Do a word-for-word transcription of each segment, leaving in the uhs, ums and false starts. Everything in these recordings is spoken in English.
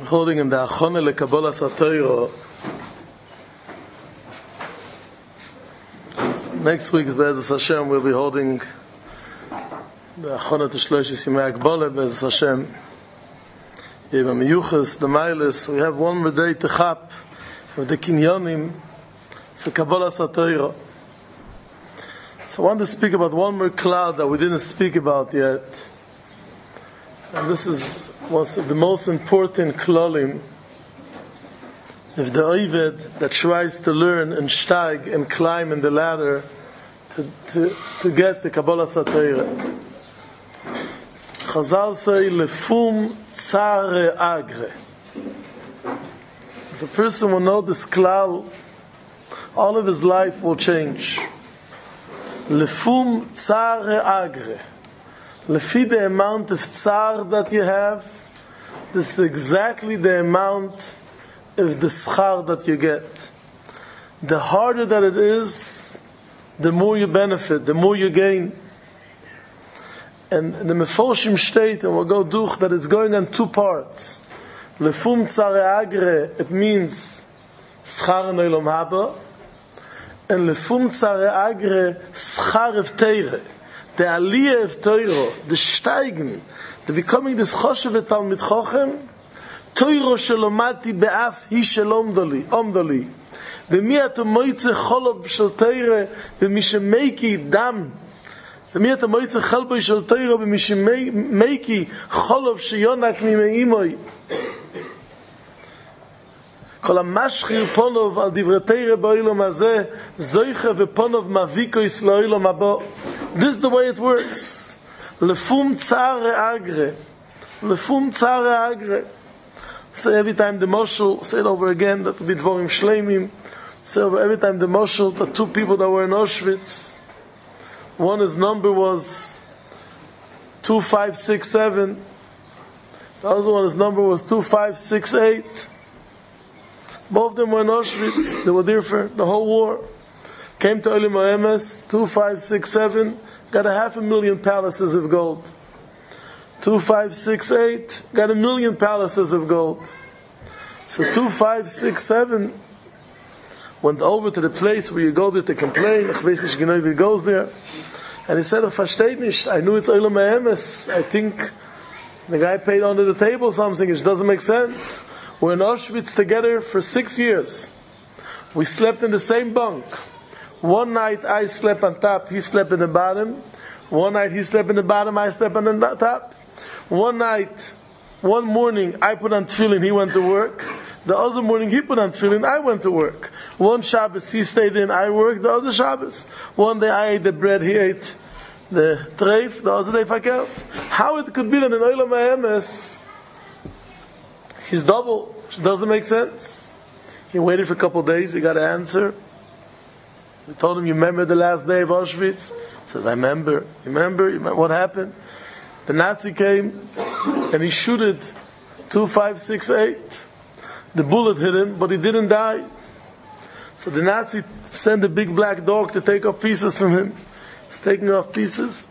holding in the Achone LeKabbalah Satoiro. Next week, Be'ezus Hashem, we'll be holding the Achone Teshloshis Yimei Akbole, Be'ezus Hashem. Yeva Meyuchas, the Mailis. We have one more day to chap with the Kinyonim for Kabbalah Satoiro. So I want to speak about one more cloud that we didn't speak about yet. And this is one of the most important klolim. If the Oived that tries to learn and steig and climb in the ladder to, to, to get the Kabbalah Satoiro. Chazal say, Lefum Tzare Agre. If a person will know this klal, all of his life will change. Lefum Tzare Agre. Lefi the amount of tsar that you have, this is exactly the amount of the schar that you get. The harder that it is, the more you benefit, the more you gain. And the Meforshim state, and we'll go duch, that it's going on two parts. Lefum tzare agre, it means schar in olam haba, and lefum tzare agre, schar of teire. The aliyah of Torah, the steigen, the becoming this choshev talmid chochem, Torah shelomati be'af hi shelomdoli, omdoli. V'mi ato moitze cholov shel Torah, v'mi shemeiki dam. V'mi ato moitze chelboi shel Torah, v'mi shemeiki cholov sheyonak mimeimoi. Kol ha-mashchir ponov al divrei Torah ba'olam hazeh, zoiche v'ponov maviko is la'olam haba. This is the way it works. Lefum tzare agre. Lefum tzare agre. Say every time the moshel, say it over again, that will be dvorim shleimim. Say over every time the moshel, the two people that were in Auschwitz. One, his number was two five six seven. The other one, his number was two five six eight. Both of them were in Auschwitz. They were there for the whole war. Came to Olim HaEmes, two five six seven, got a half a million palaces of gold. two five six eight, got a million palaces of gold. So two five six seven went over to the place where you go there to complain. Ich weiß nicht genau, wie he goes there. And he said, ich verstehe nicht. I knew it's Olim HaEmes. I think the guy paid under the table something. It doesn't make sense. We're in Auschwitz together for six years. We slept in the same bunk. One night I slept on top, he slept in the bottom. One night he slept in the bottom, I slept on the top. One night, one morning, I put on tefillin, he went to work. The other morning he put on tefillin, I went to work. One Shabbos he stayed in, I worked. The other Shabbos, one day I ate the bread, he ate the treif. The other day fakelt. How it could be that in Olam HaEmes he's double, which doesn't make sense. He waited for a couple of days, he got an answer. We told him, you remember the last day of Auschwitz? He says, I remember. You remember? You remember what happened? The Nazi came and he shooted two five six eight. The bullet hit him, but he didn't die. So the Nazi sent a big black dog to take off pieces from him. He's taking off pieces.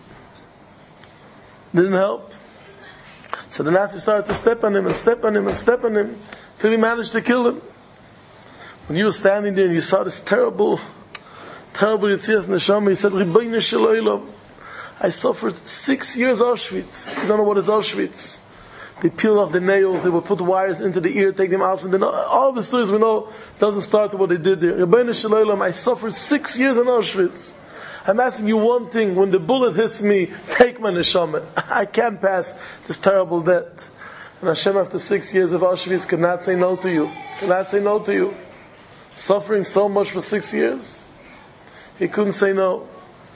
Didn't help. So the Nazi started to step on him and step on him and step on him till he managed to kill him. When you were standing there and you saw this terrible terrible Yetzias Neshama, he said, Ribono Shel Olam, I suffered six years Auschwitz. You don't know what is Auschwitz. They peeled off the nails, they would put wires into the ear, take them out from the nose. All the stories we know doesn't start with what they did there. Ribono Shel Olam, I suffered six years in Auschwitz. I'm asking you one thing, when the bullet hits me, take my Neshama. I can't pass this terrible death. And Hashem, after six years of Auschwitz, cannot say no to you. Cannot say no to you. Suffering so much for six years. He couldn't say no.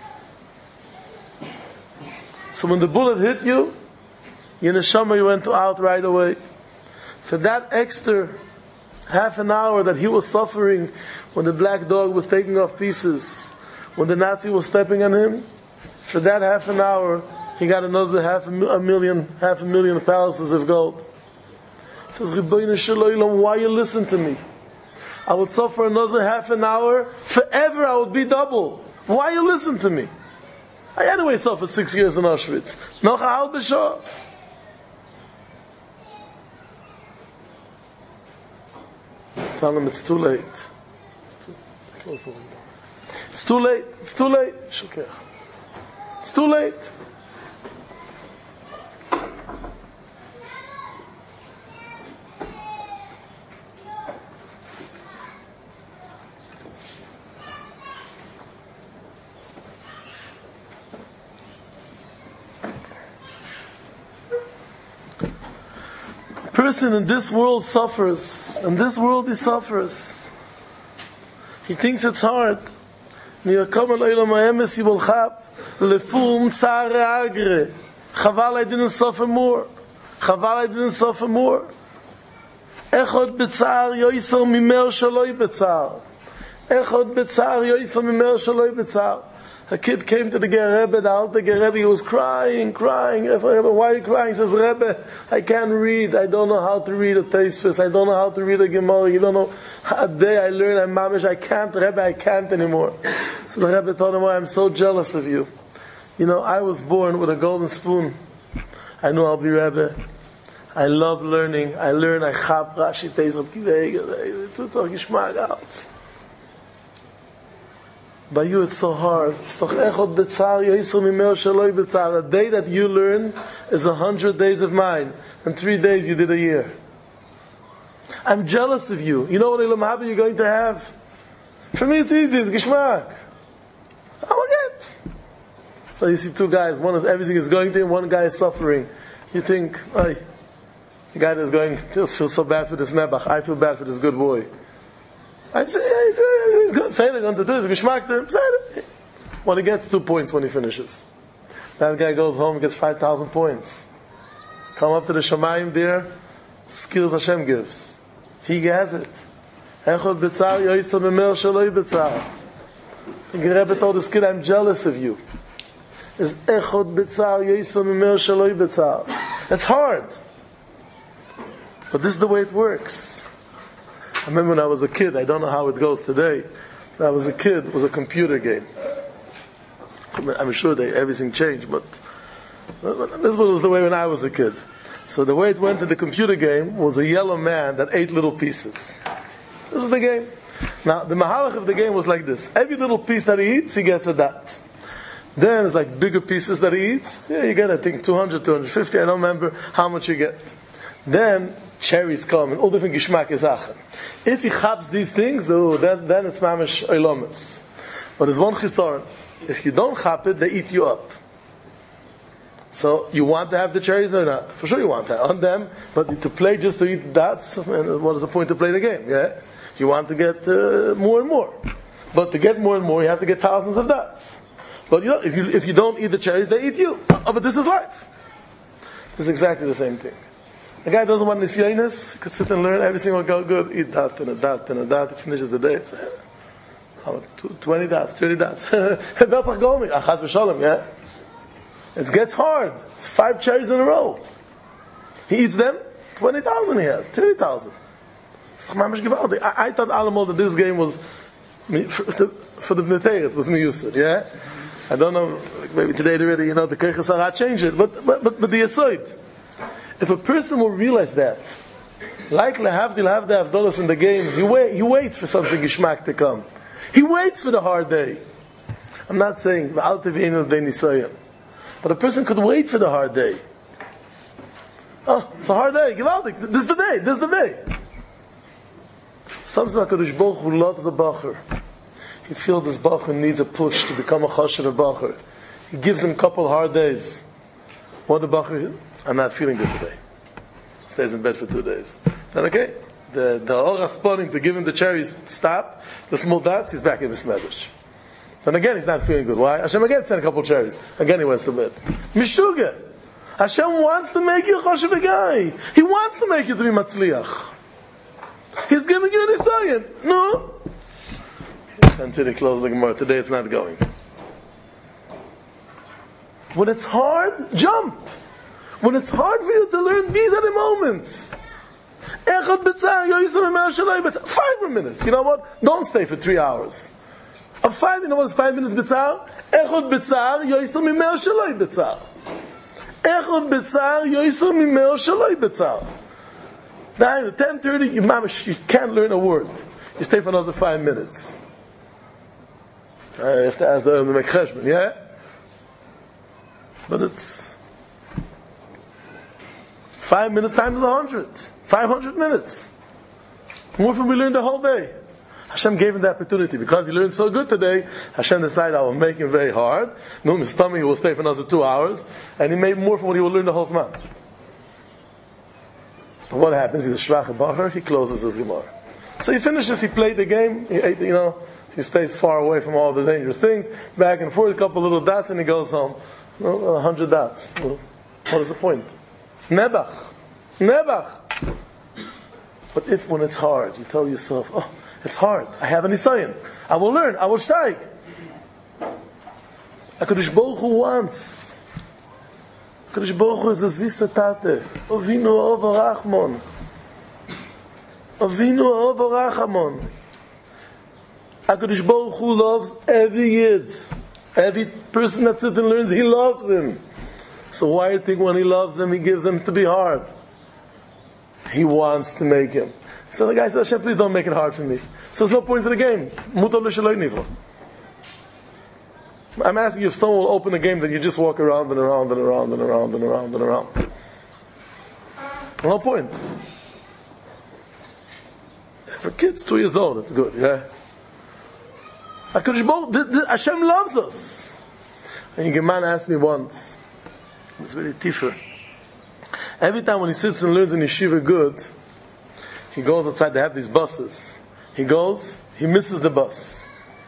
So when the bullet hit you, your neshama, you went out right away. For that extra half an hour that he was suffering when the black dog was taking off pieces, when the Nazi was stepping on him, for that half an hour, he got another half a million, half a million palaces of gold. He says, Ribono Shel Olam, why you listen to me? I would suffer another half an hour. Forever I would be double. Why you listen to me? I anyway suffered six years in Auschwitz. Noch a halbe Shah. Tell him it's too late. It's too, close the window. It's too late. It's too late. It's too late. Person in this world suffers. In this world he suffers. He thinks it's hard. Chaval, I didn't suffer more. Chaval, I didn't suffer more. Echod b'tzar yoyser mimer shaloi b'tzar. Echod b'tzar yoyser mimer shaloi b'tzar. A kid came to the Rebbe, the Alter Rebbe, he was crying, crying. Rebbe, why are you crying? He says, Rebbe, I can't read. I don't know how to read a Tosfos. I don't know how to read a Gemara. You don't know. A day I learn, I'm mamish, I can't, Rebbe, I can't anymore. So the Rebbe told him, oh, I'm so jealous of you. You know, I was born with a golden spoon. I know I'll be Rebbe. I love learning. I learn, I chap, Rashi, Teis, Rab Kivei, tut auch Geschmack out. By you it's so hard. A day that you learn is a hundred days of mine. And three days you did a year. I'm jealous of you. You know what Ilam Haba you're going to have? For me it's easy, it's Gishmak. I will get. So you see two guys, one is everything is going to him, one guy is suffering. You think, oh, the guy that's going, feels, feels so bad for this Nebuch. I feel bad for this good boy. I say, he's good. Say it, going to do this. Geschmack to him. Say it. Well, he gets two points when he finishes. That guy goes home and gets five thousand points. Come up to the Shamayim there, skills Hashem gives. He has it. Echod b'tzar yoysa memer shaloi b'tzar. The Rebbe told this kid, I'm jealous of you. It's echod b'tzar yoysa memer shaloi b'tzar. It's hard. But this is the way it works. I remember when I was a kid, I don't know how it goes today. When I was a kid, it was a computer game. I'm sure that everything changed, but this was the way when I was a kid. So the way it went to the computer game was a yellow man that ate little pieces. This was the game. Now, the mahalach of the game was like this. Every little piece that he eats, he gets a dot. Then it's like bigger pieces that he eats. Yeah, you get, I think, two hundred, two hundred fifty. I don't remember how much you get. Then cherries come and all different gishmak izachen. If he chaps these things, though, then, then it's mamish oilomis. But there's one chisaron. If you don't chap it, they eat you up. So you want to have the cherries or not? For sure you want that on them, but to play just to eat dots, what is the point to play the game? Yeah, you want to get uh, more and more, but to get more and more, you have to get thousands of dots. But you know, if you if you don't eat the cherries, they eat you. Oh, but this is life. This is exactly the same thing. The guy doesn't want nisyonis, he could sit and learn, everything will go good, eat that and a dot and a dot, it finishes the day. How twenty dots, thirty dots. That's like going. Achaz v'shalom, yeah. It gets hard. It's five cherries in a row. He eats them, twenty thousand he has, thirty thousand. I, I thought Alamol that this game was for the Bnei it was miyusad, yeah? I don't know, maybe today already, you know, the Keiches Sarah changed it, but, but, but, but the Yesoid. If a person will realize that, like Lehavdil have the Avdolos in the game, he, wait, he waits for something Gishmak to come. He waits for the hard day. I'm not saying, but a person could wait for the hard day. Oh, it's a hard day. This is the day. This is the day. Sometimes HaKadosh Baruch Hu loves a bacher. He feels this bacher needs a push to become a chashav bacher. He gives him a couple hard days. What the bacher? I'm not feeling good today. Stays in bed for two days. Then okay, the the Orah spawning to give him the cherries stop. The small dots, he's back in the smedish. Then again, he's not feeling good. Why? Hashem again sent a couple cherries. Again, he went to bed. Mishuga. Hashem wants to make you a chashav guy. He wants to make you to be matzliach. He's giving you an isayin. No. Until he closes the Gemara. Today it's not going. When it's hard, jump. When it's hard for you to learn, these are the moments. Five more minutes. You know what? Don't stay for three hours. Of five, you know what is five minutes bitzar? Echod bitzar, yoyser mimer shaloi bitzar. Echod bitzar, yoyser mimer shaloi bitzar. Then at ten thirty, you, you can't learn a word. You stay for another five minutes. I have to ask the Olam Cheshbon, yeah? But it's five minutes times a hundred. Five hundred minutes. More from we learned the whole day. Hashem gave him the opportunity. Because he learned so good today, Hashem decided I will make him very hard. No, his stomach will stay for another two hours. And he made more from what he will learn the whole Zman. But what happens? He's a Shvach Bacher, he closes his Gemara. So he finishes, he played the game, he ate, you know, he stays far away from all the dangerous things, back and forth, a couple little dots, and he goes home. No, a hundred dots. What is the point? Nebach. Nebach. But if when it's hard, you tell yourself, oh, it's hard, I have an Nisayon, I will learn, I will steig. HaKadosh Baruch Hu wants. HaKadosh Baruch Hu is a zista tate. Ovinu Ova Rachmon. Avinu Ova Rachamon. HaKadosh Baruch Hu loves every Yid. Every person that sits and learns, he loves him. So why do you think when he loves him, he gives him to be hard? He wants to make him. So the guy says, Hashem, please don't make it hard for me. So there's no point for the game. Mutar l'shaloi nivra. I'm asking you if someone will open a game that you just walk around and around and around and around and around and around. No point. For kids, two years old, it's good, yeah? HaKadosh Baruch Hu, Hashem loves us. And a man asked me once, it's very tiffer. Every time when he sits and learns in yeshiva good, he goes outside, they have these buses. He goes, he misses the bus.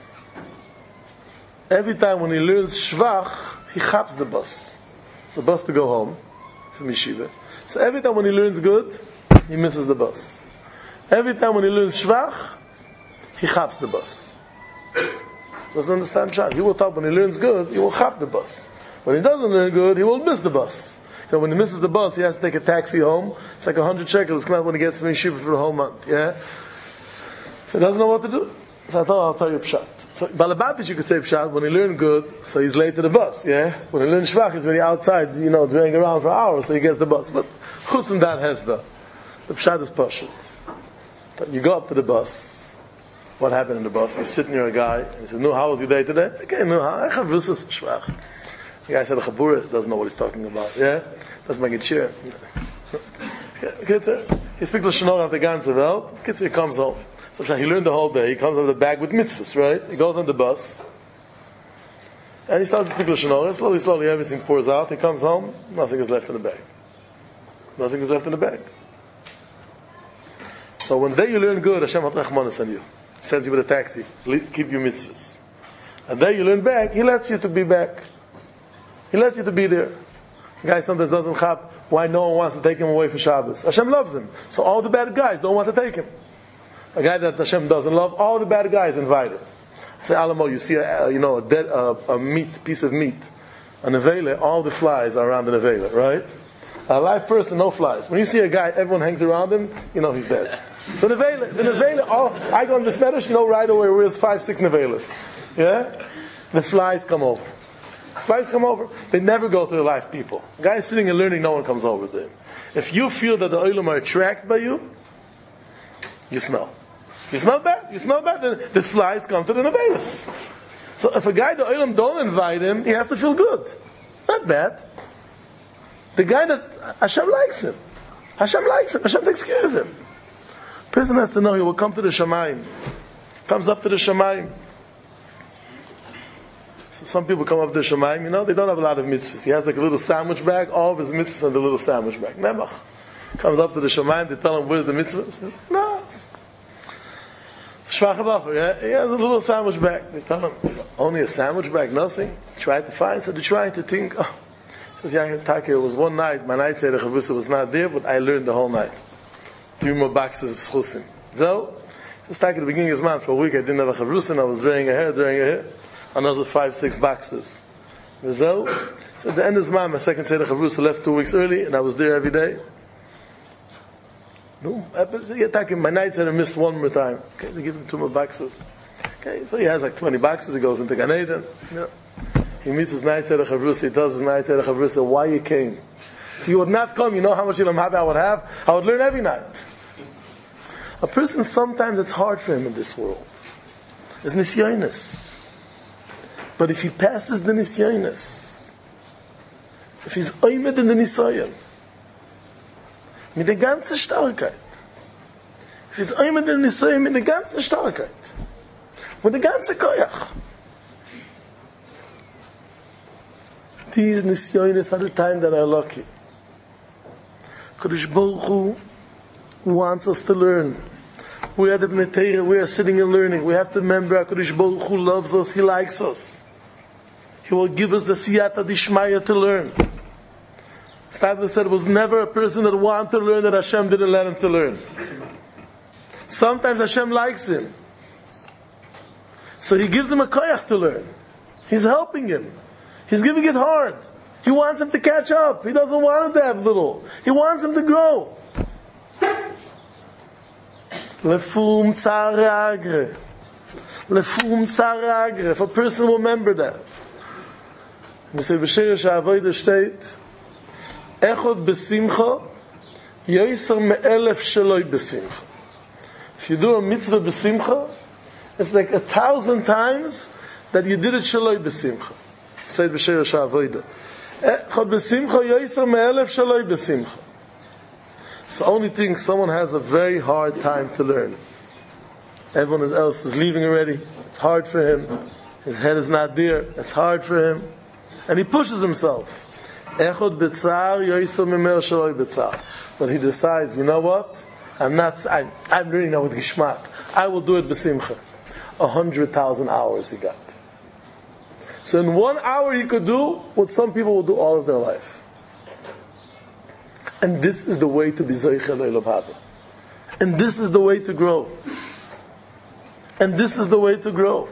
Every time when he learns shvach, he chaps the bus. It's the bus to go home from yeshiva. So every time when he learns good, he misses the bus. Every time when he learns shvach, he chaps the bus. Doesn't understand shvach. He will talk when he learns good, he will chap the bus. When he doesn't learn good, he will miss the bus. You know, when he misses the bus, he has to take a taxi home. It's like a hundred shekels. It's come out when he gets from yeshiva for the whole month. Yeah. So he doesn't know what to do. So I thought I'll tell you pshat. So Balabatish, you could say pshat. When he learned good, so he's late to the bus. Yeah. When he learned shvach, he's really outside, you know, driving around for hours, so he gets the bus. But chus and that hesba, the pshat is pashut. But you go up to the bus. What happened in the bus? You sit near a guy, and he says, "No, how was your day today?" Okay, no, I have vusas shvach. The guy said, "The chabura doesn't know what he's talking about." Yeah, doesn't make it cheer. He speaks the shnor of the ganze Welt. He comes home. So he learned the whole day. He comes up with a bag with mitzvahs, right? He goes on the bus, and he starts to speak the shnor. Slowly, slowly, everything pours out. He comes home. Nothing is left in the bag. Nothing is left in the bag. So one day you learn good, Hashem hat rachmanis on you. He sends you with a taxi. Keep your mitzvahs. And then you learn back. He lets you to be back. He lets you to be there. The guy sometimes doesn't chap why no one wants to take him away for Shabbos. Hashem loves him. So all the bad guys don't want to take him. A guy that Hashem doesn't love, all the bad guys invite him. Say, Alamo, you see a, you know, a dead, a, a meat, piece of meat. A nevela, all the flies are around the nevela, right? A live person, no flies. When you see a guy, everyone hangs around him, you know he's dead. So the nevela, the nevela, all, I go in the Spanish, you know right away where's five, six nevelas. Yeah? The flies come over. Flies come over. They never go to the live people. The guy is sitting and learning, no one comes over to him. If you feel that the oilam are attracted by you, you smell. You smell bad. You smell bad. The, the flies come to the nevelas. So if a guy the oilam don't invite him, he has to feel good. Not bad. The guy that Hashem likes him. Hashem likes him. Hashem takes care of him. Person has to know he will come to the Shamayim. Comes up to the Shamayim. So some people come up to the Shamayim, you know, they don't have a lot of mitzvahs. He has like a little sandwich bag, all of his mitzvahs in the little sandwich bag. Nemach. Comes up to the Shamayim, they tell him, where's the mitzvah? He says, no. Shvach HaBacher, yeah? He has a little sandwich bag. They tell him, only a sandwich bag, nothing? Try to find, so they're trying to think, oh. He says, yeah, Taki, it was one night, my night said the Chavrusa was not there, but I learned the whole night. Three more boxes of schusim. So, he says, Taki, at the beginning of this month, for a week I didn't have a Chavrusa, and I was drying a hair, drying a hair. Another five, six boxes. So, so at the end of this month, my second Seder Chavrusa left two weeks early, and I was there every day. No, my night Seder missed one more time. Okay, they give him two more boxes. Okay, so he has like twenty boxes, he goes into Gan Eden. Yeah. He meets his night Seder Chavrusa, he tells his night Seder Chavrusa why you came. If you would not come, you know how much Ilam Haba I would have? I would learn every night. A person, sometimes it's hard for him in this world. It's nisyonis. But if he passes the nisyonis, if he's oimed in the nisoyon, mit der ganze Starkheit, if he's oimed in the nisoyon, mit der ganze Starkheit, with the ganze koyach, these nisyonis are the time that are lucky. Kadosh Baruch Hu wants us to learn. We are the Bnei Torah, we are sitting and learning. We have to remember HaKadosh Baruch Hu loves us, He likes us. He will give us the siyata dishmaya to learn. Stadler said it was never a person that wanted to learn that Hashem didn't let him to learn. Sometimes Hashem likes him. So He gives him a koyach to learn. He's helping him. He's giving it hard. He wants him to catch up. He doesn't want him to have little. He wants him to grow. Lefum tzare agre. Lefum tzare agre. If a person will remember that. We say, B'sheresh ha'avodah steht, Echod b'simcha, yoyser me'elef sheloi b'simcha. If you do a mitzvah b'simcha, it's like a thousand times that you did it sheloi b'simcha. Say B'sheresh ha'avodah. Echod b'simcha, yoyser me'elef sheloi b'simcha. It's the only thing, someone has a very hard time to learn. Everyone else is leaving already. It's hard for him. His head is not there. It's hard for him. And he pushes himself. Echod b'tzar yoyser me'mer sheloi b'tzar. But he decides, you know what? I'm not, I'm, I'm learning now with Gishmak. I will do it b'simcha. A hundred thousand hours he got. So in one hour he could do what some people will do all of their life. And this is the way to be Zoicha L'Olam Haba. And this is the way to grow. And this is the way to grow.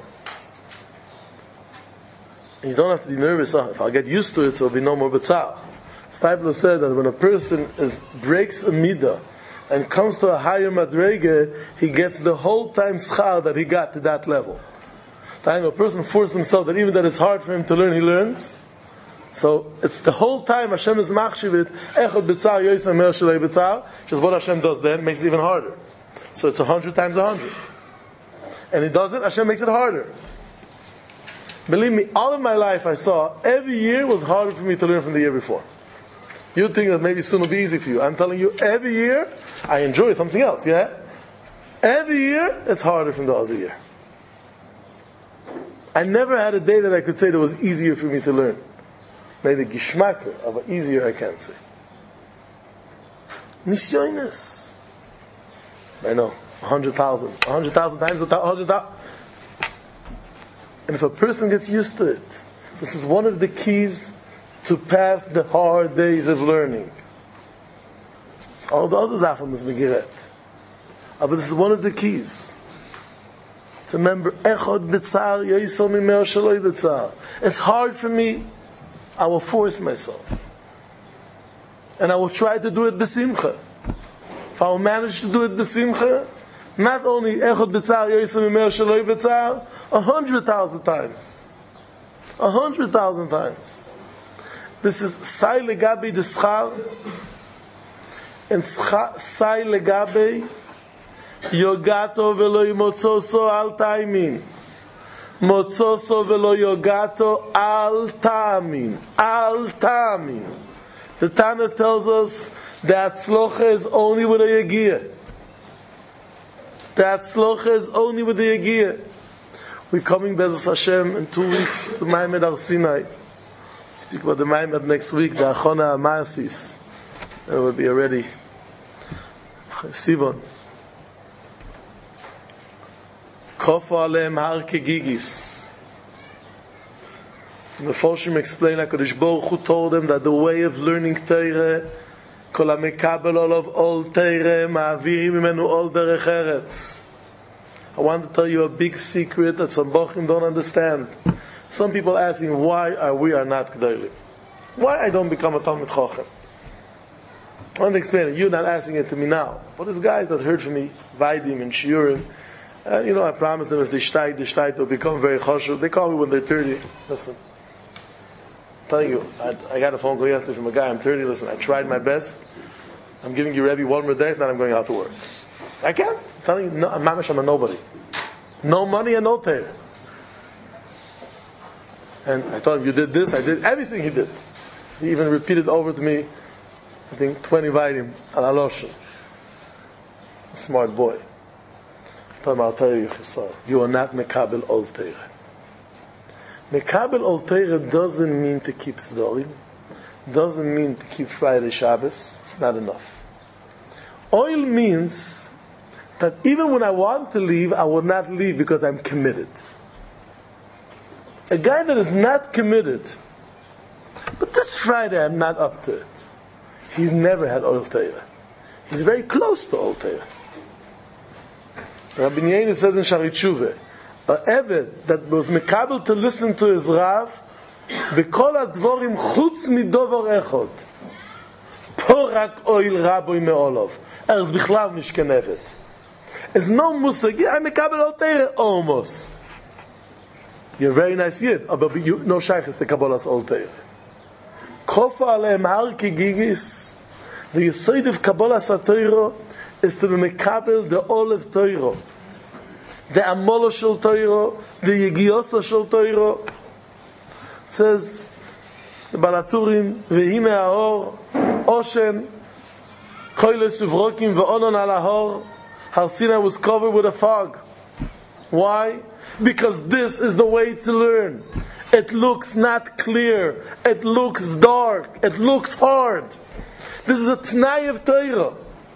And you don't have to be nervous. Oh, if I get used to it, so there'll be no more B'tzar. Steipler said that when a person is, breaks a midah and comes to a higher madrege, he gets the whole time schar that he got to that level. Time a person forces himself that even that it's hard for him to learn, he learns. So it's the whole time Hashem is machshivit echad b'tzar yoyser mer sheloi b'tzar, which is what Hashem does then, makes it even harder. So it's a hundred times a hundred. And He does it, Hashem makes it harder. Believe me, all of my life I saw, every year was harder for me to learn from the year before. You think that maybe soon will be easy for you. I'm telling you, every year, I enjoy something else, yeah? Every year, it's harder from the other year. I never had a day that I could say that was easier for me to learn. Maybe gishmaker, but easier I can't say. Nisyonis. I know, a hundred thousand. A hundred thousand times a hundred thousand. And if a person gets used to it, this is one of the keys to pass the hard days of learning. So all the other Zafam is Megillat. But this is one of the keys. To remember, Echod b'tzar yoyser me'mer sheloi b'tzar. It's hard for me. I will force myself. And I will try to do it b'simcha. If I will manage to do it b'simcha, not only Echod b'tzar yoyser me'mer sheloi b'tzar, a hundred thousand times. A hundred thousand times. This is Sai legabe the schar, and Sai legabe yogato velo motzoso al taimin. Motzoso velo yogato al tamin. Al tamin. The Tana tells us that tzlocha is only with a yagiyah. That tzlocha is only with the yagiyah. We're coming, Be'ezus Hashem, in two weeks to Maimed Har Sinai. Speak about the Maimed next week, the Achona Amasis. That will be already Sivon. Kofu Aleim Har Kegigis. The Meforshim explain that HaKadosh Baruch Hu told them that the way of learning Torah, Kol HaMekabel Olav Ol Torah, Ma'avirim Mimenu Ol Derech Eretz. I want to tell you a big secret that some Bochim don't understand. Some people asking why are we are not G'daylim. Why I don't become a Talmid Chochem. I want to explain it. You're not asking it to me now. But there's guys that heard from me, Vaidim and Shiurim, and you know, I promised them if they shtayt, the shtayt will become very choshev. They call me when they're thirty. Listen, I'm telling you, I, I got a phone call yesterday from a guy, I'm thirty, listen, I tried my best. I'm giving you Rebbe one more day, if not I'm going out to work. I can't. telling you, no, I'm mamish, I'm a nobody. No money and no Torah. And I told him, you did this, I did everything he did. He even repeated over to me, I think twenty vayim al alosha. Smart boy. I told him, I'll tell you, Chisar, you are not mekabel ol Torah. Mekabel ol Torah doesn't mean to keep Sdorim, doesn't mean to keep Friday Shabbos. It's not enough. Oil means that even when I want to leave, I will not leave because I'm committed. A guy that is not committed, but this Friday I'm not up to it. He's never had Oil Torah. He's very close to Oil Torah. Rabbi Yehuda says in Shaarei Tshuva, a Eved that was mekabel to listen to his Rav, b'kol advorim chutz midover echod, po rak oil raboy me'olov. Er is bichlav nish ken Eved. There's no musag. I'm mekabel Oil Torah almost. You're a very nice yid, but you no shaykhs the Kabbalah's Oil Torah. Kofa aleim har kegigis. The yesod of Kabbalah's Torah is to be mekabel the olive Torah, the amolo shel Torah, the yigiosa shel Torah. It says the Balaturim vehine haor oshen koiles uvrokim ve'onon al hahor. Har Sinai was covered with a fog. Why? Because this is the way to learn. It looks not clear. It looks dark. It looks hard. This is a t'nai of Torah.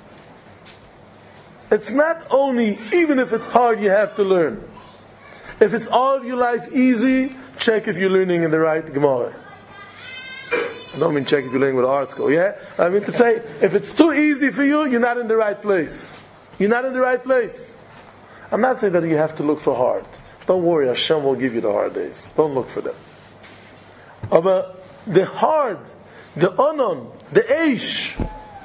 It's not only, even if it's hard, you have to learn. If it's all of your life easy, check if you're learning in the right Gemara. I don't mean check if you're learning with art school, yeah? I mean to say, if it's too easy for you, you're not in the right place. You're not in the right place. I'm not saying that you have to look for hard. Don't worry, Hashem will give you the hard days. Don't look for them. But the hard, the onon, the eish,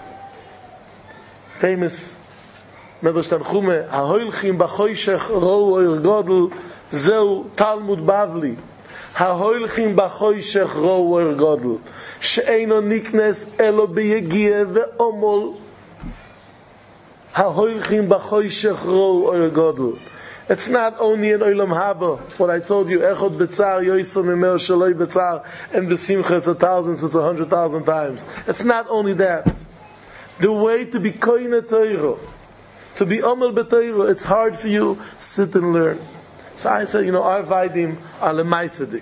famous Medrash Tanchume, Hahoilchim b'choshech ro oir godel, zeu Talmud Bavli. Hahoilchim b'choshech ro oir godel, she'eino niknes elo b'yegia ve'omol. Hahoilchim b'choshech ro oir godel. It's not only in Olam Haba, what I told you, Echod B'tzar, Yoisam Imer Shaloi B'tzar, and B'simcha, it's a thousand, it's a hundred thousand times. It's not only that. The way to be Koine Torah, to be Omer B'Torah, it's hard for you, sit and learn. So I said, you know, our Vaidim are Lemaisadik.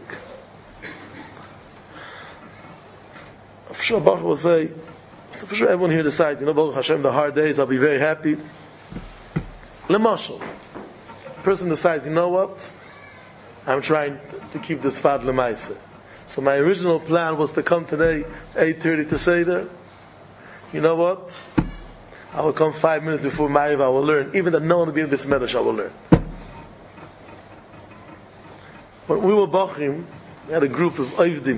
For sure, Baruch will say, so for sure everyone here decides, you know, Baruch Hashem, the hard days, I'll be very happy. Lemashal. Person decides, you know what? I'm trying to keep this fad lemaisa. So my original plan was to come today eight thirty to Seder. You know what? I will come five minutes before Ma'ariv. I will learn, even that no one will be in this medrash. I will learn. When we were bachim, we had a group of oivdim.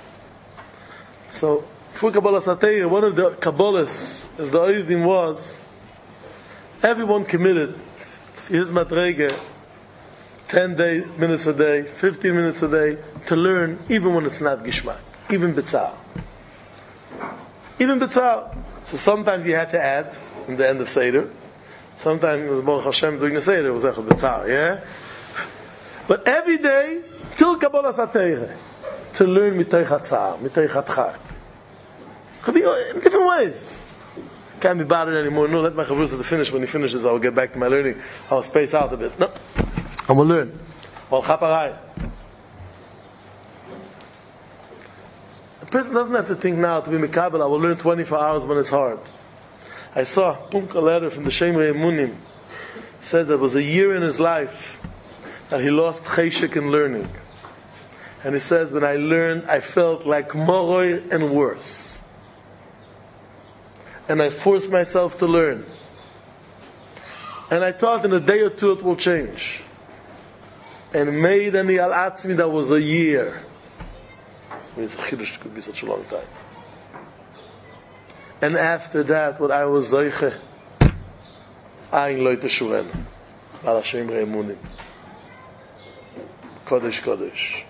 So for Kabbalah Satayr, one of the Kabbalahs, as the oivdim was, everyone committed his madrege, ten day, minutes a day, fifteen minutes a day, to learn, even when it's not gishmak, even b'tzar. Even b'tzar. So sometimes you had to add in the end of Seder. Sometimes it was Baruch Hashem doing the Seder, it was echad b'tzar, yeah? But every day, till Kabbalah Satayre, to learn mitoich hatzar, mitoich hatchak. Could be in different ways. Can't be bothered anymore. No, let my chavrusa to finish. When he finishes, I'll get back to my learning. I'll space out a bit. No, I'm going to learn. Al chaparai. A person doesn't have to think now to be mekabel. I will learn twenty-four hours when it's hard. I saw a letter from the Shemrei Emunim. Said there was a year in his life that he lost cheshek in learning. And he says, when I learned, I felt like moroi and worse. And I forced myself to learn. And I thought in a day or two it will change. And made any al atzmi, that was a year. It could be such a long time. And after that, what I was zeiche, ayin loy teshuven, bal Hashem re'emunim, kodesh kodesh,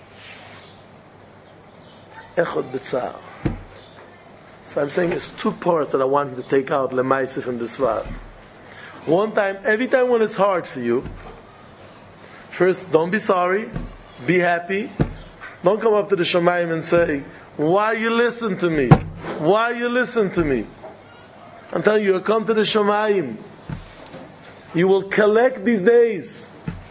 echod b'tzar. So I'm saying it's two parts that I want you to take out lemaisif from this word. One time, every time when it's hard for you, first, don't be sorry, be happy. Don't come up to the Shamayim and say, why you listen to me? Why you listen to me? I'm telling you, you'll come to the Shamayim. You will collect these days.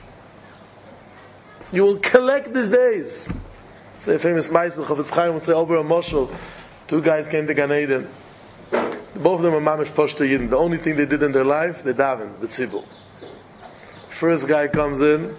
You will collect these days. Say a famous Meister, Chofetz Chaim would say over a moshel, two guys came to Gan Eden. Both of them were mamish poshta yidden. The only thing they did in their life, they davened, b'tzibur. First guy comes in,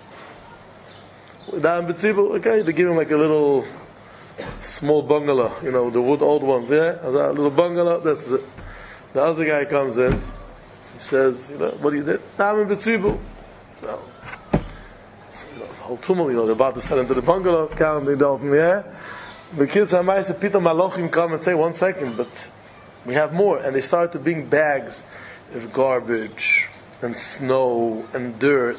daven b'tzibur, okay, they give him like a little small bungalow, you know, the wood old ones, yeah? A little bungalow, that's it. The other guy comes in, he says, you know, what do you did? Daven b'tzibur. No. Whole tumult, you know, they're about to set into the bungalow, count the dolphin, yeah? The kids are nice, Peter Malochim come and say, one second, but we have more. And they start to bring bags of garbage, and snow, and dirt,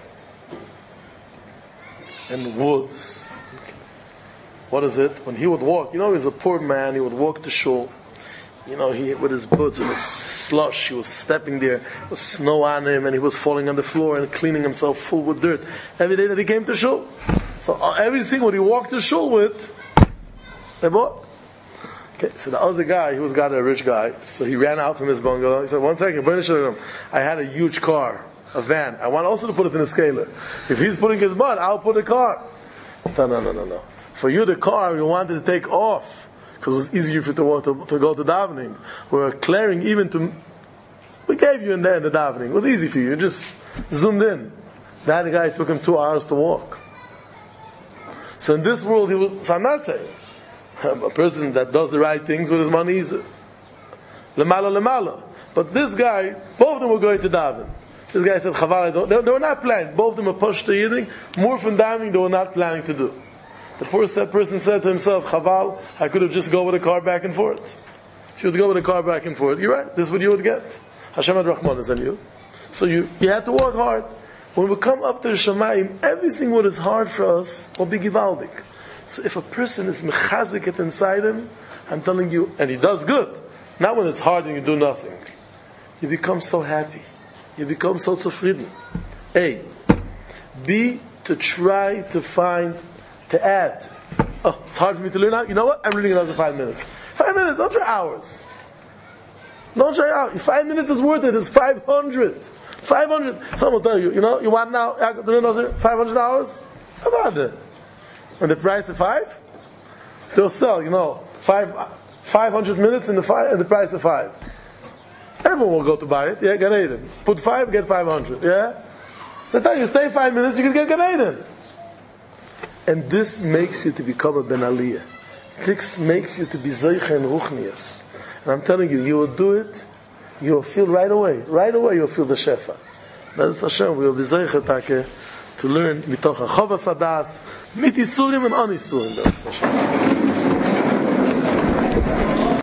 and woods. What is it? When he would walk, you know, he's a poor man, he would walk to shul, you know, he with his boots and his slush, he was stepping there, there was snow on him, and he was falling on the floor and cleaning himself full with dirt every day that he came to shul. So uh, everything what he walked to shul with, they bought. Okay, so the other guy, he was got a rich guy, so he ran out from his bungalow. He said, one second, I had a huge car, a van. I want also to put it in a scaler. If he's putting his mud, I'll put a car. No, no, no, no, no. For you, the car, you wanted to take off, because it was easier for you to, walk to, to go to davening. We were clearing even to, we gave you in there in the davening. It was easy for you. You just zoomed in. That guy took him two hours to walk. So in this world, he was, so I'm not saying, a person that does the right things with his money is lemala lemala. But this guy, both of them were going to daven. This guy said, Chaval, I don't, they, they were not planning. Both of them were pushed to yiding. More from davening they were not planning to do. The poor person said to himself, Chaval, I could have just go with a car back and forth. If you would go with a car back and forth, you're right, this is what you would get. Hashem ad Rahman is on you. So you, you have to work hard. When we come up to the Shamayim, everything what is hard for us will be givaldik. So if a person is mechazik it inside him, I'm telling you, and he does good, not when it's hard and you do nothing, you become so happy. You become so zufrieden. A. B. To try to find, to add. Oh, it's hard for me to learn out. You know what? I'm learning another five minutes. Five minutes, don't try hours. Don't try hours. Five minutes is worth it. It's five hundred. five hundred. Someone will tell you, you know, you want now to learn another five hundred hours? How about it? And the price of five? Still sell, you know, five, five hundred minutes in the five, and the price of five. Everyone will go to buy it. Yeah, Gan Eden. Put five, get five hundred. Yeah? The time you stay five minutes, you can get Gan Eden. And this makes you to become a Ben Aliyah. This makes you to be Zoicha and Ruchnias. And I'm telling you, you will do it, you will feel right away. Right away you will feel the Shefa. That's Hashem, we will be Zoicha Take to learn mitoch HaChavas Hadas, mit Isurim and An Isurim. That's Hashem.